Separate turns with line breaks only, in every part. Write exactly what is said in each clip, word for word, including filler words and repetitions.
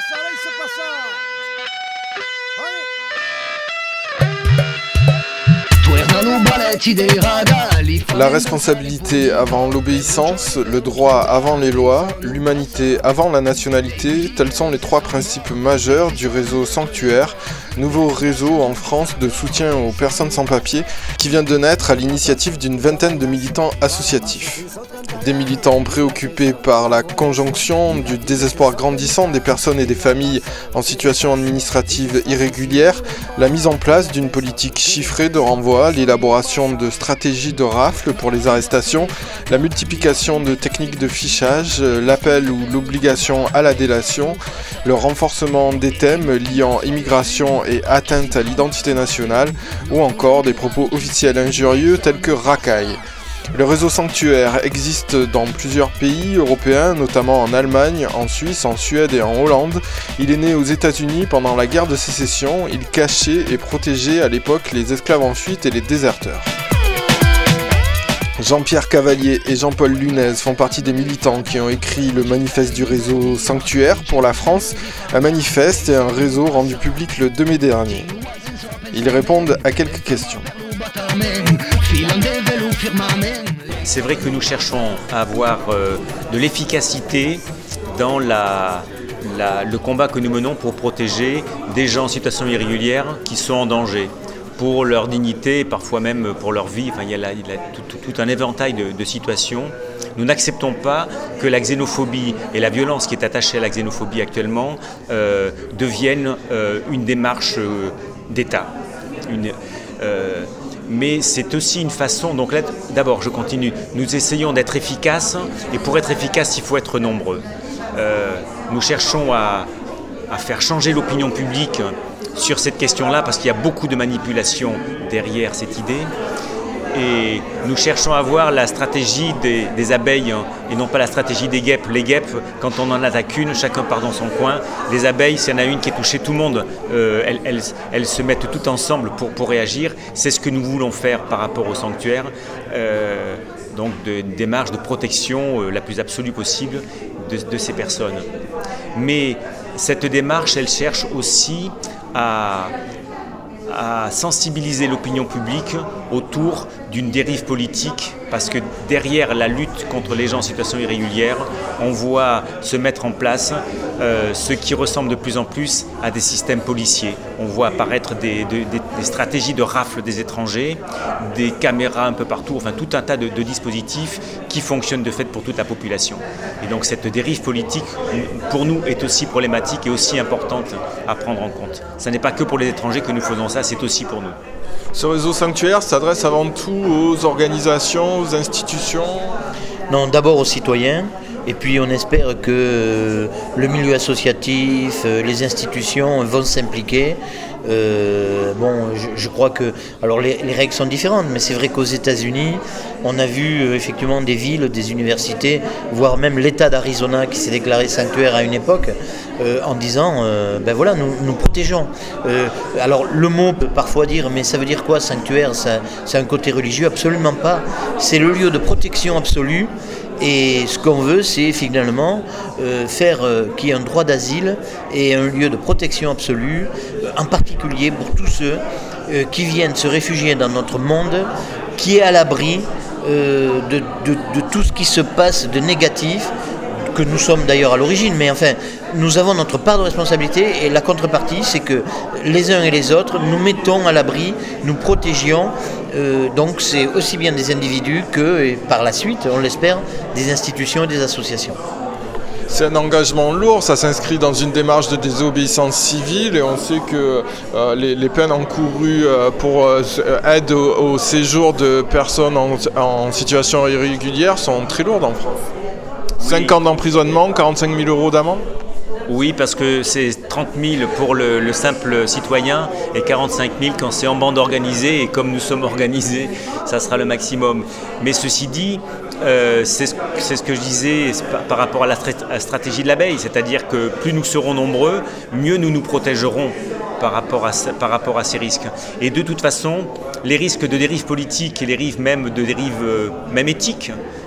La responsabilité avant l'obéissance, le droit avant les lois, l'humanité avant la nationalité, tels sont les trois principes majeurs du réseau Sanctuaire, nouveau réseau en France de soutien aux personnes sans papier qui vient de naître à l'initiative d'une vingtaine de militants associatifs. Des militants préoccupés par la conjonction du désespoir grandissant des personnes et des familles en situation administrative irrégulière, la mise en place d'une politique chiffrée de renvoi, l'élaboration de stratégies de rafle pour les arrestations, la multiplication de techniques de fichage, l'appel ou l'obligation à la délation, le renforcement des thèmes liant immigration et atteinte à l'identité nationale, ou encore des propos officiels injurieux tels que racaille. Le réseau Sanctuaire existe dans plusieurs pays européens, notamment en Allemagne, en Suisse, en Suède et en Hollande. Il est né aux États-Unis pendant la guerre de sécession. Il cachait et protégeait à l'époque les esclaves en fuite et les déserteurs. Jean-Pierre Cavalier et Jean-Paul Lunez font partie des militants qui ont écrit le manifeste du réseau Sanctuaire pour la France, un manifeste et un réseau rendu public le deux mai dernier. Ils répondent à quelques questions.
C'est vrai que nous cherchons à avoir euh, de l'efficacité dans la, la, le combat que nous menons pour protéger des gens en situation irrégulière qui sont en danger pour leur dignité, parfois même pour leur vie. Enfin, il y a, la, il y a tout, tout, tout un éventail de, de situations. Nous n'acceptons pas que la xénophobie et la violence qui est attachée à la xénophobie actuellement euh, deviennent euh, une démarche euh, d'État. Une, euh, mais c'est aussi une façon, donc là, d'abord je continue, nous essayons d'être efficaces, et pour être efficace il faut être nombreux. Euh, nous cherchons à, à faire changer l'opinion publique sur cette question-là, parce qu'il y a beaucoup de manipulation derrière cette idée, et nous cherchons à avoir la stratégie des, des abeilles et non pas la stratégie des guêpes. Les guêpes, quand on en attaque une, chacun part dans son coin. Les abeilles, s'il y en a une qui est touchée, tout le monde, euh, elles, elles, elles se mettent toutes ensemble pour, pour réagir. C'est ce que nous voulons faire par rapport au sanctuaire. Euh, donc de, une démarche de protection euh, la plus absolue possible de, de ces personnes. Mais cette démarche, elle cherche aussi à... à sensibiliser l'opinion publique autour d'une dérive politique, parce que derrière la lutte contre les gens en situation irrégulière, on voit se mettre en place euh, ce qui ressemble de plus en plus à des systèmes policiers. On voit apparaître des, des, des stratégies de rafle des étrangers, des caméras un peu partout, enfin tout un tas de, de dispositifs qui fonctionnent de fait pour toute la population. Et donc cette dérive politique, pour nous, est aussi problématique et aussi importante à prendre en compte. Ce n'est pas que pour les étrangers que nous faisons ça, c'est aussi pour nous.
Ce réseau Sanctuaire s'adresse avant tout aux organisations, aux institutions ?
Non, d'abord aux citoyens. Et puis on espère que le milieu associatif, les institutions vont s'impliquer. Euh, bon, je, je crois que, alors les, les règles sont différentes, mais c'est vrai qu'aux États-Unis, on a vu euh, effectivement des villes, des universités, voire même l'État d'Arizona qui s'est déclaré sanctuaire à une époque, euh, en disant, euh, ben voilà, nous, nous protégeons. Euh, alors le mot peut parfois dire, mais ça veut dire quoi, sanctuaire, ça, c'est un côté religieux? Absolument pas. C'est le lieu de protection absolue. Et ce qu'on veut, c'est finalement euh, faire euh, qu'il y ait un droit d'asile et un lieu de protection absolue, euh, en particulier pour tous ceux euh, qui viennent se réfugier dans notre monde, qui est à l'abri euh, de, de, de tout ce qui se passe de négatif, que nous sommes d'ailleurs à l'origine, mais enfin, nous avons notre part de responsabilité, et la contrepartie, c'est que les uns et les autres, nous mettons à l'abri, nous protégions, euh, donc c'est aussi bien des individus que, et par la suite, on l'espère, des institutions et des associations.
C'est un engagement lourd, ça s'inscrit dans une démarche de désobéissance civile, et on sait que euh, les, les peines encourues euh, pour euh, aide au, au séjour de personnes en, en situation irrégulière sont très lourdes en France. cinq ans d'emprisonnement, quarante-cinq mille euros d'amende ?
Oui, parce que c'est trente mille pour le, le simple citoyen et quarante-cinq mille quand c'est en bande organisée, et comme nous sommes organisés, ça sera le maximum. Mais ceci dit, euh, c'est, ce, c'est ce que je disais par, par rapport à la, strat- à la stratégie de l'abeille, c'est-à-dire que plus nous serons nombreux, mieux nous nous protégerons par rapport à, par rapport à ces risques. Et de toute façon, les risques de dérive politique et les risques même de dérive euh, même éthique,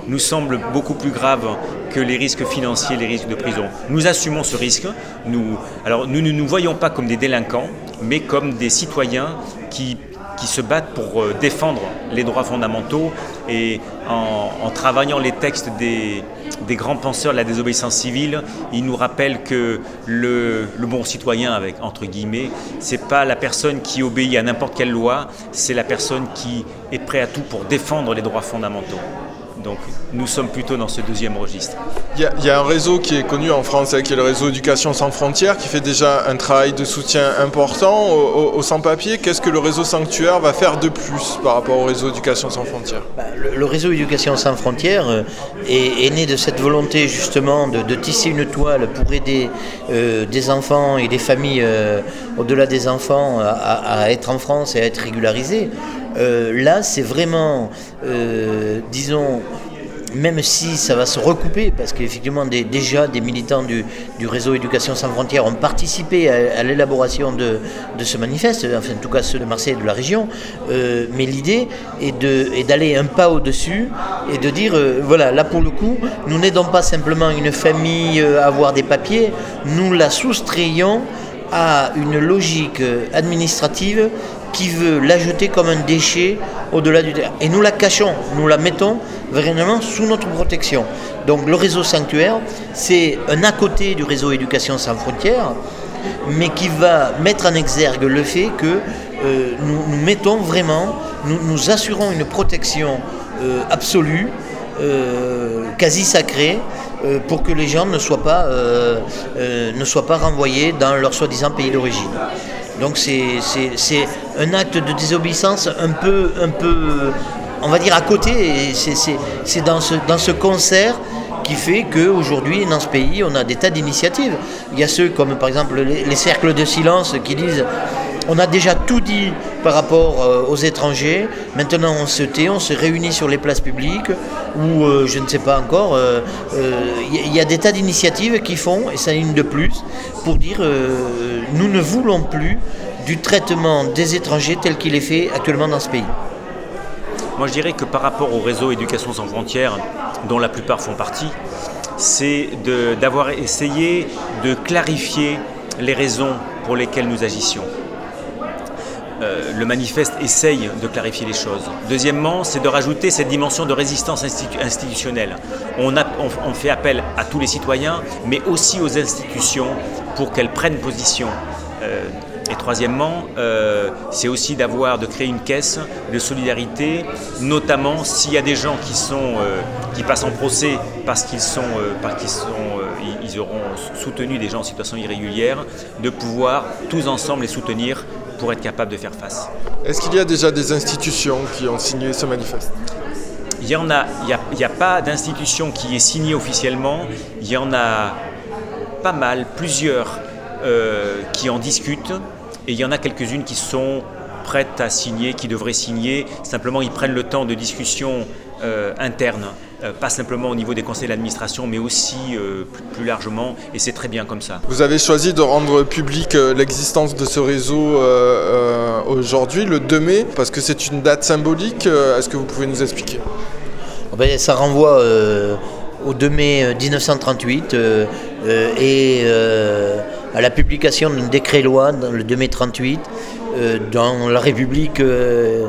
nous semble beaucoup plus grave que les risques financiers, les risques de prison. Nous assumons ce risque. Nous, alors nous ne nous voyons pas comme des délinquants, mais comme des citoyens qui, qui se battent pour défendre les droits fondamentaux et en, en travaillant les textes des, des grands penseurs de la désobéissance civile, ils nous rappellent que le, le bon citoyen, avec entre guillemets, c'est pas la personne qui obéit à n'importe quelle loi, c'est la personne qui est prête à tout pour défendre les droits fondamentaux. Donc nous sommes plutôt dans ce deuxième registre.
Il y, y a un réseau qui est connu en France, hein, qui est le réseau Éducation sans frontières, qui fait déjà un travail de soutien important aux, aux sans-papiers. Qu'est-ce que le réseau Sanctuaire va faire de plus par rapport au réseau Éducation sans frontières ?
le, le réseau Éducation sans frontières euh, est, est né de cette volonté justement de, de tisser une toile pour aider euh, des enfants et des familles euh, au-delà des enfants à, à être en France et à être régularisés. Euh, là, c'est vraiment, euh, disons, même si ça va se recouper, parce qu'effectivement des, déjà des militants du, du réseau Éducation sans frontières ont participé à, à l'élaboration de, de ce manifeste, enfin en tout cas ceux de Marseille et de la région, euh, mais l'idée est, de, est d'aller un pas au-dessus et de dire, euh, voilà, là pour le coup, nous n'aidons pas simplement une famille à avoir des papiers, nous la soustrayons à une logique administrative qui veut la jeter comme un déchet au-delà du terrain. Et nous la cachons, nous la mettons vraiment sous notre protection. Donc le réseau Sanctuaire, c'est un à côté du réseau Éducation sans frontières, mais qui va mettre en exergue le fait que euh, nous, nous mettons vraiment, nous, nous assurons une protection euh, absolue, euh, quasi sacrée, euh, pour que les gens ne soient pas, euh, euh, ne soient pas renvoyés dans leur soi-disant pays d'origine. Donc c'est, c'est, c'est un acte de désobéissance un peu, un peu, on va dire à côté, et c'est, c'est, c'est dans ce, dans ce concert qui fait qu'aujourd'hui, dans ce pays, on a des tas d'initiatives. Il y a ceux comme par exemple les, les cercles de silence qui disent on a déjà tout dit par rapport euh, aux étrangers, maintenant on se tait, on se réunit sur les places publiques, ou euh, je ne sais pas encore, il euh, euh, y, y a des tas d'initiatives qui font, et ça une de plus, pour dire euh, nous ne voulons plus du traitement des étrangers tel qu'il est fait actuellement dans ce pays.
Moi je dirais que par rapport au réseau Éducation sans frontières, dont la plupart font partie, c'est de, d'avoir essayé de clarifier les raisons pour lesquelles nous agissions. Euh, le manifeste essaye de clarifier les choses. Deuxièmement, c'est de rajouter cette dimension de résistance institu- institutionnelle. On, a, on, on fait appel à tous les citoyens, mais aussi aux institutions pour qu'elles prennent position. Euh, et troisièmement, euh, c'est aussi d'avoir, de créer une caisse de solidarité, notamment s'il y a des gens qui, sont, euh, qui passent en procès parce qu'ils, sont, euh, parce qu'ils sont, euh, ils auront soutenu des gens en situation irrégulière, de pouvoir tous ensemble les soutenir pour être capable de faire face.
Est-ce qu'il y a déjà des institutions qui ont signé ce manifeste ?
Il y en a, il y a, il y a pas d'institution qui est signée officiellement, il y en a pas mal, plusieurs euh, qui en discutent, et il y en a quelques-unes qui sont prêtes à signer, qui devraient signer. Simplement, ils prennent le temps de discussion euh, interne, euh, pas simplement au niveau des conseils d'administration, mais aussi euh, plus, plus largement, et c'est très bien comme ça.
Vous avez choisi de rendre public euh, l'existence de ce réseau euh, euh, aujourd'hui, le deux mai, parce que c'est une date symbolique. Euh, est-ce que vous pouvez nous expliquer ?
Ben, ça renvoie euh, au deux mai dix-neuf cent trente-huit euh, euh, et euh, à la publication d'un décret-loi dans le deux mai trente-huit euh, dans la République euh,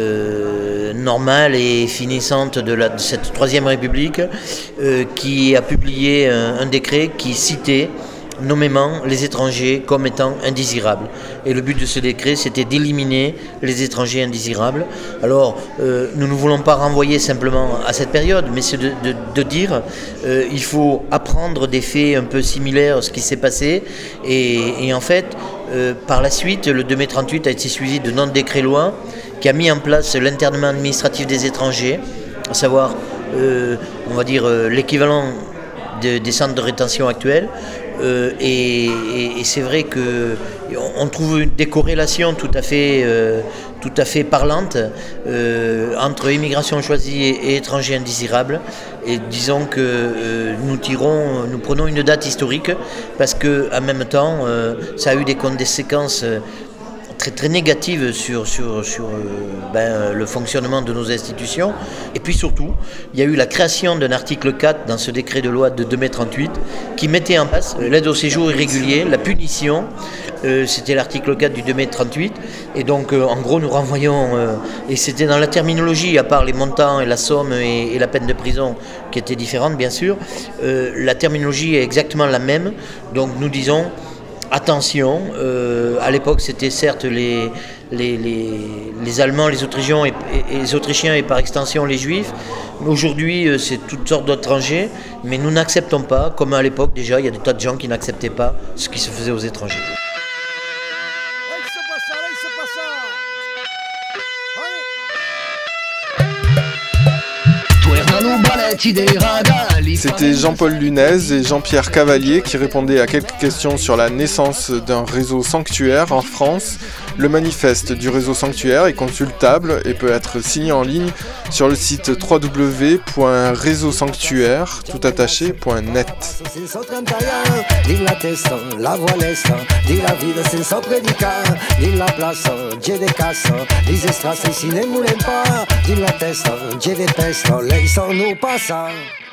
euh, normale et finissante de, la, de cette troisième République euh, qui a publié un, un décret qui citait nommément les étrangers comme étant indésirables. Et le but de ce décret, c'était d'éliminer les étrangers indésirables. Alors, euh, nous ne voulons pas renvoyer simplement à cette période, mais c'est de, de, de dire euh, il faut apprendre des faits un peu similaires à ce qui s'est passé. Et, et en fait, euh, par la suite, le deux mai trente-huit a été suivi de notre décret-loi qui a mis en place l'internement administratif des étrangers, à savoir, euh, on va dire, euh, l'équivalent de, des centres de rétention actuels. Euh, et, et, et c'est vrai qu'on trouve des corrélations tout à fait, euh, tout à fait parlantes euh, entre immigration choisie et, et étrangers indésirables. Et disons que euh, nous tirons, nous prenons une date historique parce qu'en même temps, euh, ça a eu des conséquences très, très négative sur, sur, sur euh, ben, le fonctionnement de nos institutions. Et puis surtout, il y a eu la création d'un article quatre dans ce décret de loi de deux mai trente-huit qui mettait en place l'aide au séjour irrégulier, la punition. Euh, c'était l'article quatre du deux mai trente-huit. Et donc, euh, en gros, nous renvoyons, euh, et c'était dans la terminologie, à part les montants et la somme et, et la peine de prison qui étaient différentes, bien sûr, euh, la terminologie est exactement la même. Donc, nous disons... Attention, euh, à l'époque c'était certes les, les, les, les Allemands, les Autrichiens et, et, et les Autrichiens et par extension les Juifs. Aujourd'hui euh, c'est toutes sortes d'étrangers, mais nous n'acceptons pas, comme à l'époque déjà, il y a des tas de gens qui n'acceptaient pas ce qui se faisait aux étrangers.
C'était Jean-Paul Lunez et Jean-Pierre Cavalier qui répondaient à quelques questions sur la naissance d'un réseau sanctuaire en France. Le manifeste du réseau sanctuaire est consultable et peut être signé en ligne sur le site w w w point réseau sanctuaire tout attaché point net.
Din la testa, c'è di pesto, lei sono passa.